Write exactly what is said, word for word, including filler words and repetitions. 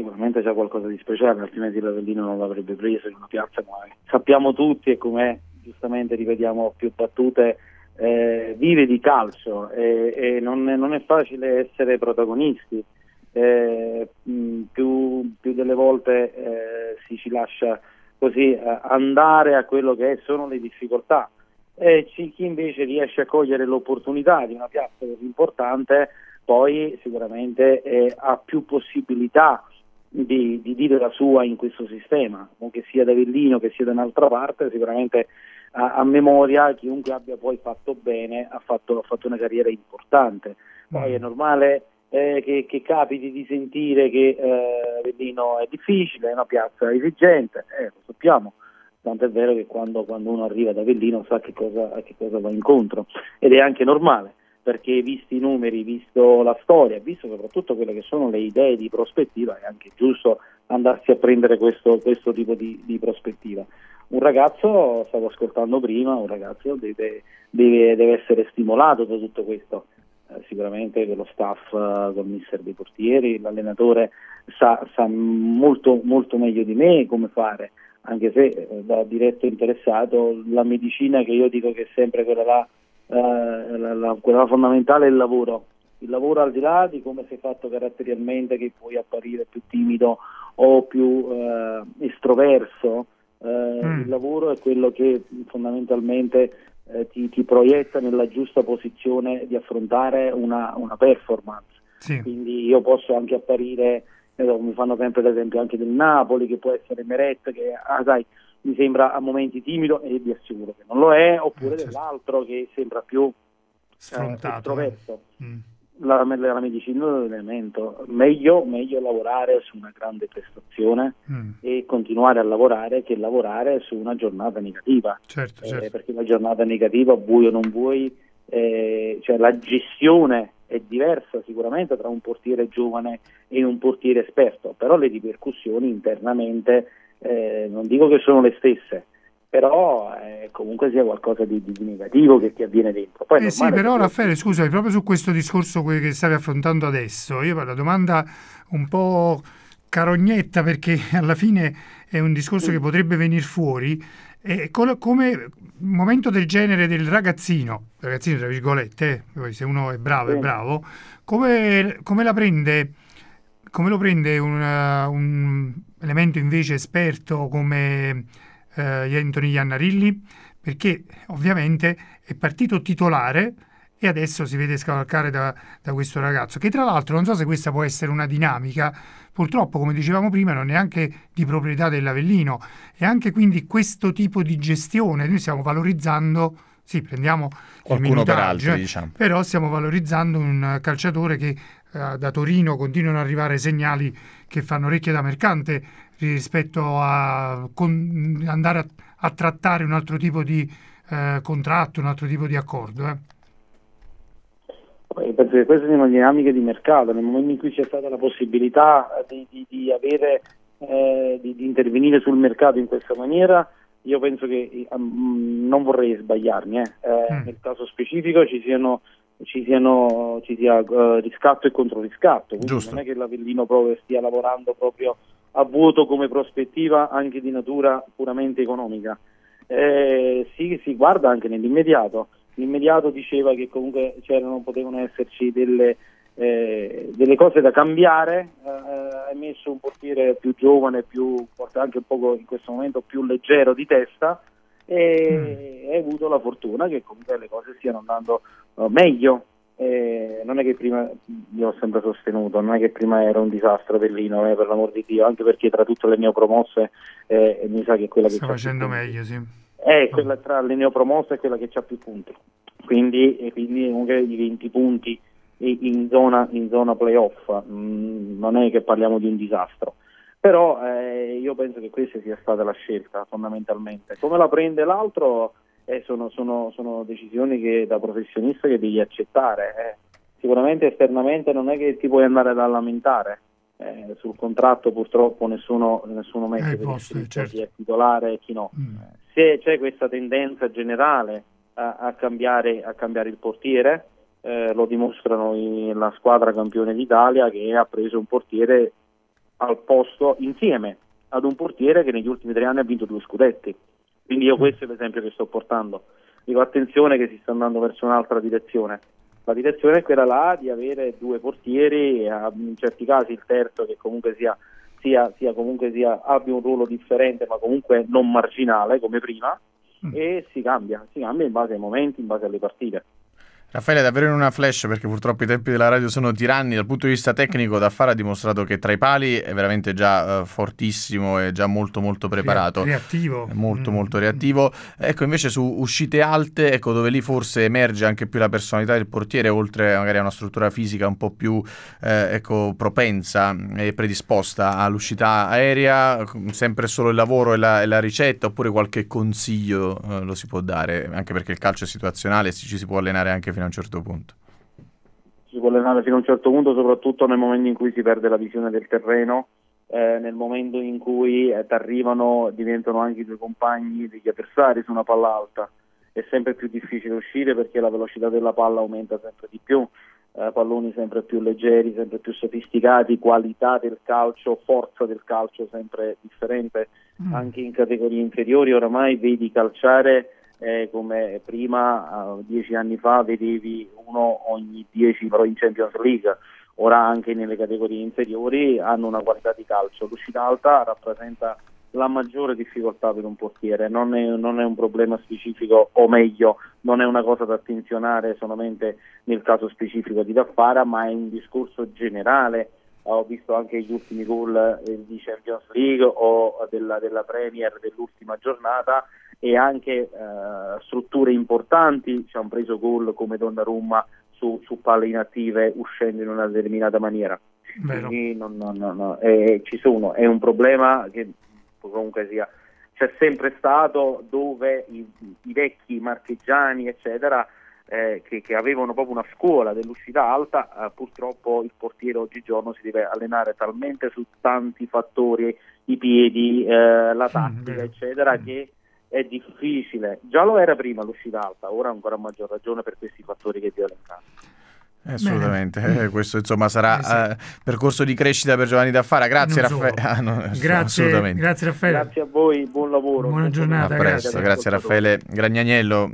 sicuramente c'è qualcosa di speciale, altrimenti l'Avellino non l'avrebbe preso in una piazza come sappiamo tutti e come giustamente ripetiamo più battute, eh, vive di calcio e, e non, è, non è facile essere protagonisti, eh, mh, più, più delle volte eh, si ci lascia così eh, andare a quello che sono le difficoltà, e ci, chi invece riesce a cogliere l'opportunità di una piazza così importante poi sicuramente eh, ha più possibilità di, di dire la sua in questo sistema, che sia da Avellino che sia da un'altra parte. Sicuramente a, a memoria chiunque abbia poi fatto bene ha fatto, ha fatto una carriera importante. Poi mm. è normale eh, che, che capiti di sentire che eh, Avellino è difficile, è una piazza esigente, eh, lo sappiamo, tanto è vero che quando, quando uno arriva ad Avellino sa che cosa, a che cosa va incontro, ed è anche normale, perché visti i numeri, visto la storia, visto soprattutto quelle che sono le idee di prospettiva, è anche giusto andarsi a prendere questo, questo tipo di, di prospettiva. Un ragazzo, stavo ascoltando prima, un ragazzo deve, deve, deve essere stimolato da tutto questo. Eh, sicuramente che lo staff uh, col mister dei portieri, l'allenatore sa, sa molto, molto meglio di me come fare, anche se eh, da diretto interessato la medicina, che io dico che è sempre quella là, Uh, la, la, quella fondamentale è il lavoro, il lavoro al di là di come sei fatto caratterialmente, che puoi apparire più timido o più uh, estroverso, uh, mm. il lavoro è quello che fondamentalmente uh, ti, ti proietta nella giusta posizione di affrontare una, una performance. Sì. Quindi io posso anche apparire, eh, mi fanno sempre l'esempio anche del Napoli, che può essere Meret, che ah sai mi sembra a momenti timido, e vi assicuro che non lo è, oppure eh, certo. dell'altro che sembra più sfrontato, eh, estroverso. Mm. La, la medicina dell'elemento, meglio, meglio lavorare su una grande prestazione mm. e continuare a lavorare che lavorare su una giornata negativa, certo, eh, certo. perché la giornata negativa, vuoi o non vuoi, eh, cioè la gestione è diversa sicuramente tra un portiere giovane e un portiere esperto, però le ripercussioni internamente Eh, non dico che sono le stesse, però eh, comunque sia qualcosa di, di negativo che ti avviene dentro. Poi eh sì, però Raffaele, ti... scusami, proprio su questo discorso che stavi affrontando adesso, io la domanda un po' carognetta, perché alla fine è un discorso mm. che potrebbe venire fuori, eh, come un momento del genere del ragazzino, ragazzino tra virgolette, eh, se uno è bravo sì. è bravo, come, come la prende... Come lo prende un, uh, un elemento invece esperto come uh, Anthony Iannarilli? Perché ovviamente è partito titolare e adesso si vede scavalcare da, da questo ragazzo, che tra l'altro non so se questa può essere una dinamica, purtroppo come dicevamo prima non è neanche di proprietà dell'Avellino, e anche quindi questo tipo di gestione, noi stiamo valorizzando, sì prendiamo qualcuno per altri, diciamo. Però stiamo valorizzando un calciatore che da Torino continuano ad arrivare segnali che fanno orecchie da mercante rispetto a con, andare a, a trattare un altro tipo di eh, contratto, un altro tipo di accordo. Eh. Penso che queste siano dinamiche di mercato. Nel momento in cui c'è stata la possibilità di, di, di avere eh, di, di intervenire sul mercato in questa maniera, io penso che um, non vorrei sbagliarmi. Eh. Eh, mm. Nel caso specifico ci siano ci siano ci sia uh, riscatto e controriscatto, quindi non è che l'Avellino proprio stia lavorando proprio a vuoto come prospettiva anche di natura puramente economica. Eh, sì, si guarda anche nell'immediato. L'immediato diceva che comunque c'erano, potevano esserci delle, eh, delle cose da cambiare. Eh, hai messo un portiere più giovane, più forse anche un poco in questo momento più leggero di testa, e mm. hai avuto la fortuna che comunque le cose stiano andando uh, meglio. Eh, non è che prima, io ho sempre sostenuto, non è che prima era un disastro Avellino, eh, per l'amor di Dio, anche perché tra tutte le neopromosse eh, mi sa che è quella che sta facendo meglio, sì. È quella tra le neopromosse è quella che c'ha più punti, quindi, e quindi comunque i venti punti in zona, in zona playoff, mm, non è che parliamo di un disastro. Però eh, io penso che questa sia stata la scelta fondamentalmente. Come la prende l'altro eh, sono, sono, sono decisioni che da professionista che devi accettare. Eh. Sicuramente esternamente non è che ti puoi andare a lamentare. Eh, sul contratto purtroppo nessuno, nessuno mette eh, per posso, iscritto certo. chi è titolare e chi no. Mm. Se c'è questa tendenza generale a, a, cambiare, a cambiare il portiere, eh, lo dimostrano i, la squadra campione d'Italia che ha preso un portiere al posto insieme ad un portiere che negli ultimi tre anni ha vinto due scudetti. Quindi io questo è l'esempio che sto portando. Dico attenzione che si sta andando verso un'altra direzione. La direzione è quella là di avere due portieri e in certi casi il terzo che comunque sia, sia, sia comunque sia abbia un ruolo differente ma comunque non marginale come prima, mm. e si cambia, si cambia in base ai momenti, in base alle partite. Raffaele, davvero in una flash, perché purtroppo i tempi della radio sono tiranni. Dal punto di vista tecnico, Daffara ha dimostrato che tra i pali è veramente già uh, fortissimo e già molto molto preparato, reattivo, molto mm. molto reattivo. Ecco, invece su uscite alte, ecco dove lì forse emerge anche più la personalità del portiere, oltre magari a una struttura fisica un po' più eh, ecco propensa e predisposta all'uscita aerea. Sempre solo il lavoro e la, e la ricetta, oppure qualche consiglio eh, lo si può dare, anche perché il calcio è situazionale, ci si può allenare anche fino a un certo punto. Si può allenare fino a un certo punto, soprattutto nel momento in cui si perde la visione del terreno, eh, nel momento in cui eh, ti arrivano, diventano anche i tuoi compagni degli avversari su una palla alta. È sempre più difficile uscire perché la velocità della palla aumenta sempre di più, eh, palloni sempre più leggeri, sempre più sofisticati, qualità del calcio, forza del calcio sempre differente, mm. anche in categorie inferiori. Oramai vedi calciare Eh, come prima, uh, dieci anni fa, vedevi uno ogni dieci però in Champions League. Ora anche nelle categorie inferiori hanno una qualità di calcio. L'uscita alta rappresenta la maggiore difficoltà per un portiere, non è, non è un problema specifico, o meglio, non è una cosa da attenzionare solamente nel caso specifico di Daffara, ma è un discorso generale. Ho visto anche gli ultimi gol eh, di Champions League o della, della Premier dell'ultima giornata, e anche eh, strutture importanti ci hanno preso gol come Donnarumma su, su palle inattive uscendo in una determinata maniera. Vero. Quindi non, non, non, no. eh, ci sono, è un problema che comunque sia c'è sempre stato, dove i, i vecchi marchigiani eccetera eh, che, che avevano proprio una scuola dell'uscita alta, eh, purtroppo il portiere oggigiorno si deve allenare talmente su tanti fattori, i piedi, eh, la tattica mm, eccetera, mm. che è difficile. Già lo era prima l'uscita alta, ora ancora a maggior ragione per questi fattori che vi ho elencato. Assolutamente, eh, questo insomma sarà eh, sì. uh, percorso di crescita per Giovanni Daffara. Grazie Raffaele. Ah, no, grazie, grazie Raffaele. Grazie a voi, buon lavoro. Buona giornata. A presto, grazie, grazie a Raffaele Gragnaniello.